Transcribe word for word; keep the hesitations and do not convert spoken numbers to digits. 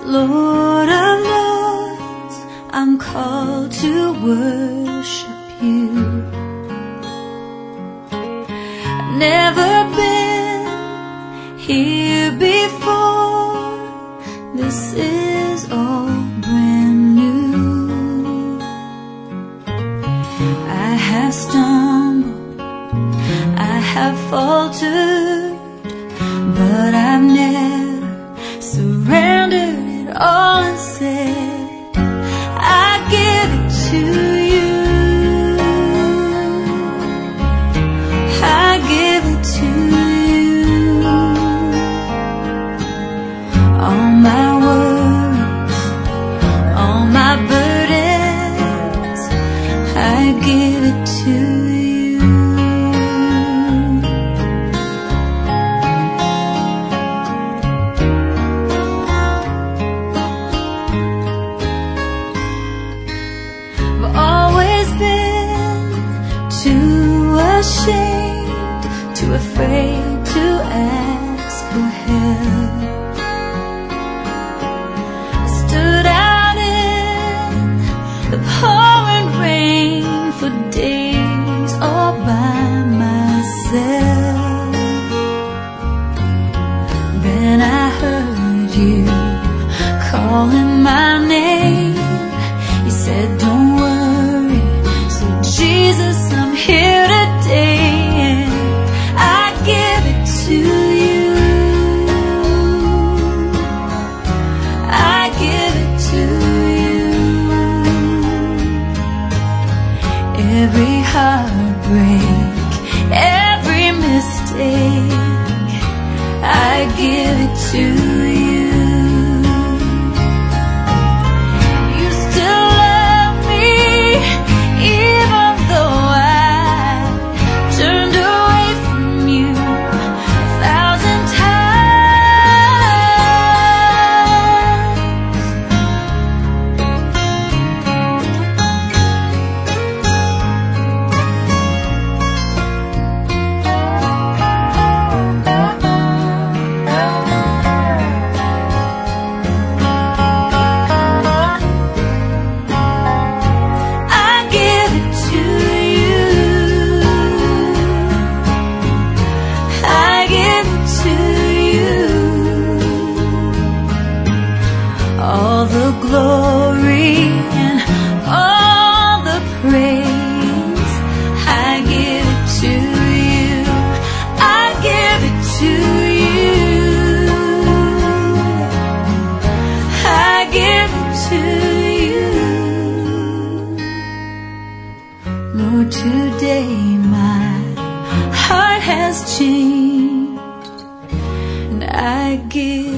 Lord of Lords, I'm called to worship you. I've never been here before. This is all brand new. I have stumbled, I have faltered, but I've never surrendered it all and said, I give it to you. I give it to you. All my worries, all my burdens, I give it to you. Ashamed, too afraid to ask for help. I stood out in the pouring rain for days all by myself. Then I heard you calling my name. You said, don't worry. So Jesus, I'm here today, and I give it to you. I give it to you. Every heartbreak, every mistake, I give it to you. All the glory and all the praise, I give it to you. I give it to you. I give it to you. Lord, today my heart has changed, and I give